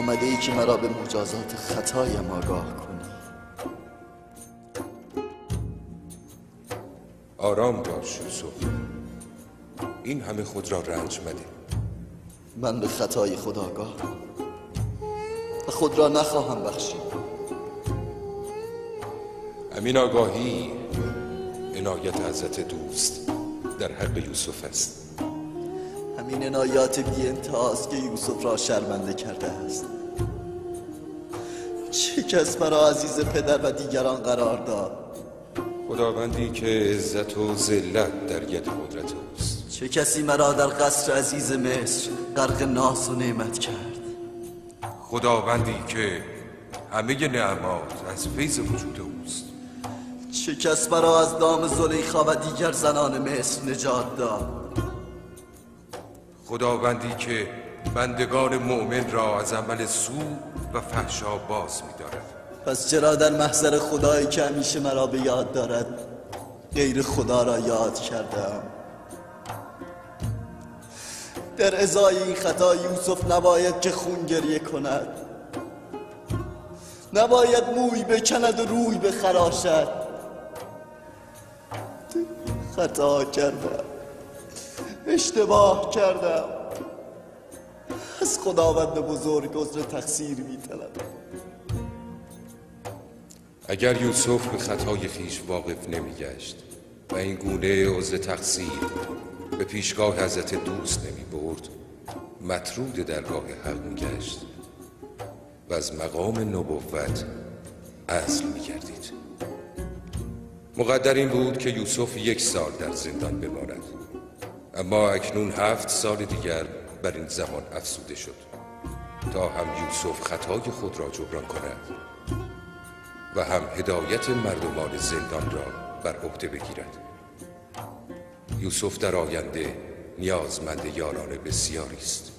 آمده ای که مرا به مجازات خطایم آگاه کنی. آرام باش یوسف، این همه خود را رنج مده. من به خطای خود آگاه و خود را نخواهم بخشید. همین آگاهی عنایت حضرت دوست در حق یوسف است. همین عنایات بی انتهاست که یوسف را شرمنده کرده است. چه کس مرا عزیز پدر و دیگران قرار داد؟ خداوندی که عزت و ذلت در ید قدرت اوست. چه کسی مرا در قصر عزیز مصر غرق ناز و نعمت کرد؟ خداوندی که همه نعمات از فیض وجود اوست. چه کس مرا از دام زلیخا و دیگر زنان مصر نجات داد؟ خداوندی که بندگان مؤمن را از عمل سوء و فحشا باز می‌دارد. پس چرا در محضر خدایی که همیشه مرا به یاد دارد غیر خدا را یاد کردم؟ در ازای این خطا یوسف نباید که خون گریه کند، نباید موی بکند و روی بخراشد. خطا کردم، اشتباه کردم. از خداوند بزرگ عذر تقصیر می‌طلبم. اگر یوسف به خطای خیش واقف نمی‌گشت و این گونه عذر تقصیر به پیشگاه حضرت دوست نمی‌برد، مطرود درگاه حق می‌گشت و از مقام نبوت عزل می‌گردید. مقدر این بود که یوسف 1 سال در زندان بماند، اما اکنون 7 سال دیگر بر این زمان افزوده شد تا هم یوسف خطای خود را جبران کند و هم هدایت مردمان زندان را بر عهده بگیرد. یوسف در آینده نیازمند یاران بسیاری است.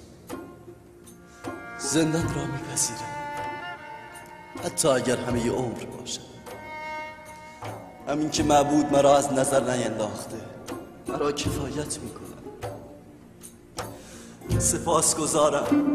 زندان را میپذیرم، حتی اگر همه عمر باشد. همین که معبود مرا از نظر نینداخته مرا کفایت میکنم. سپاسگزارم.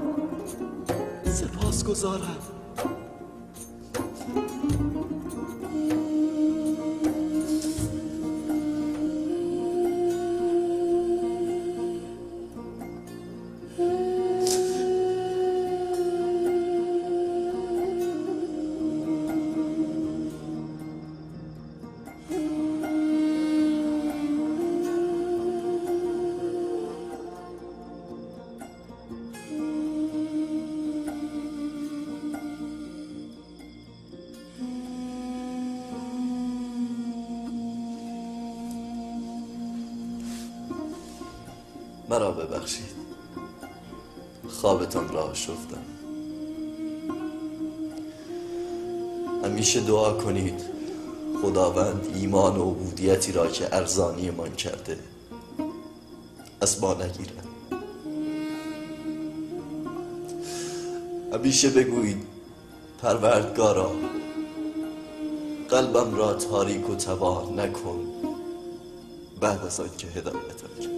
مرا ببخشید، خوابتان را آشفتم. همیشه دعا کنید خداوند ایمان و عبودیتی را که ارزانی من کرده از ما نگیرد. همیشه بگویید پروردگارا قلبم را تاریک و تباه نکن بعد از آن که هدایتم کرد.